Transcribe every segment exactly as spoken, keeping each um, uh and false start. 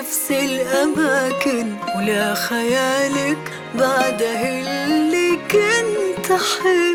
نفس الأماكن، ولا خيالك بعده اللي كنت أحب.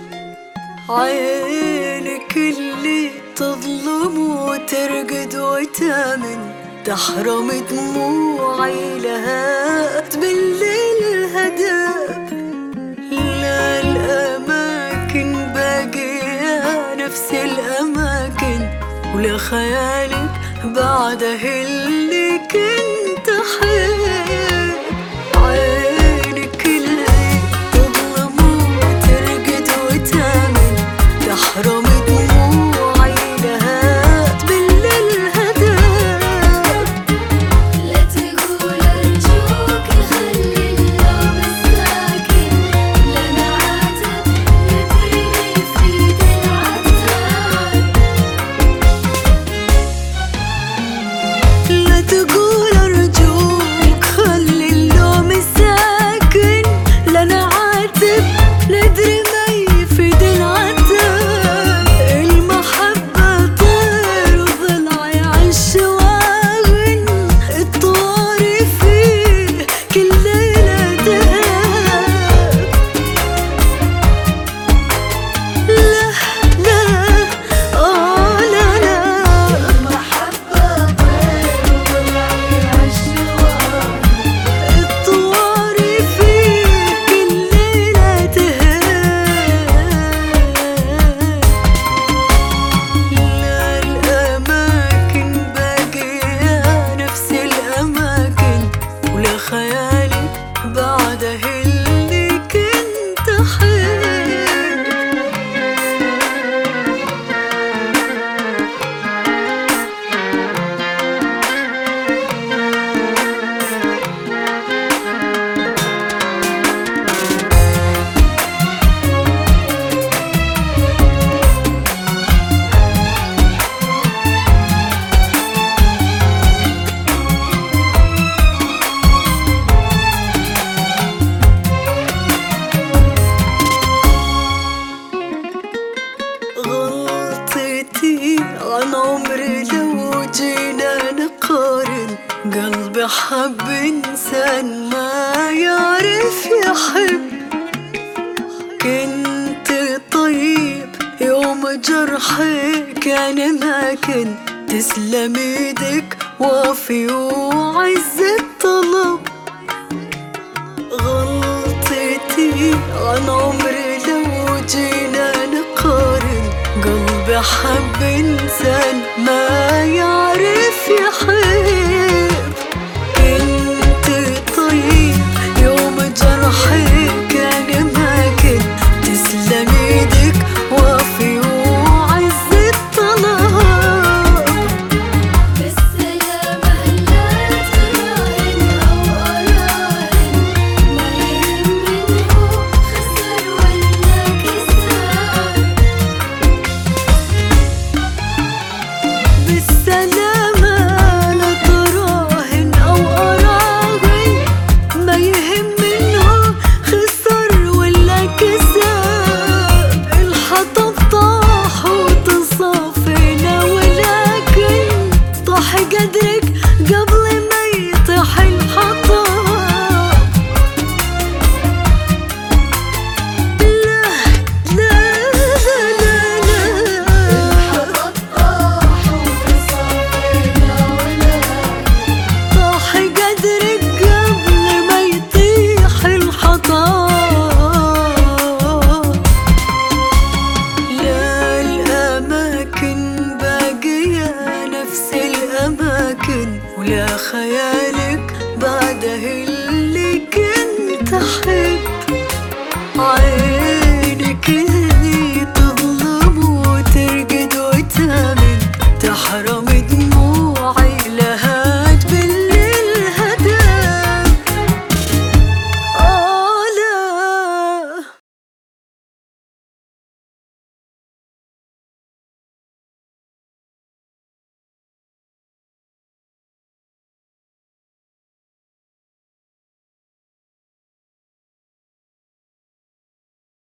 عينك اللي تظلم وترقد وتامن، تحرم دموعي لها تبلل الهدف. لا الأماكن باقية نفس الأماكن، ولا خيالك بعده اللي كنت أحب. عينك اللي تظلم وترقد وتامن، تحرم دموعي لها تبلل الهدف. لا تقول أرجوك خلي اليوم الساكن، لا نعاتب ندري في العتاب. لا تقول أرجوك خلي اللوم ساكن، لا نعاتب ندري ما يفيد العتاب. المحبة طير وضلعي عالشواغن، الطواري فيه كل ليلة دهب. لا لا آه لا لا، المحبة طير وضلعي عالشواغن، الطواري فيه كل ليلة دهب. لا الأماكن باقية نفس الأماكن، ولا خيالي بعده اللي كنت أحب. غلطتي عن عمري لو جينا نقارن، قلبي حب إنسان ما يعرف يحب. كنت طيب يوم جرحي كان ماكن، تسلم ايدك وافي وعز الطلب. غلطتي عن عمري لو جينا نقارن، قلبي حب إنسان ما يعرف يحب.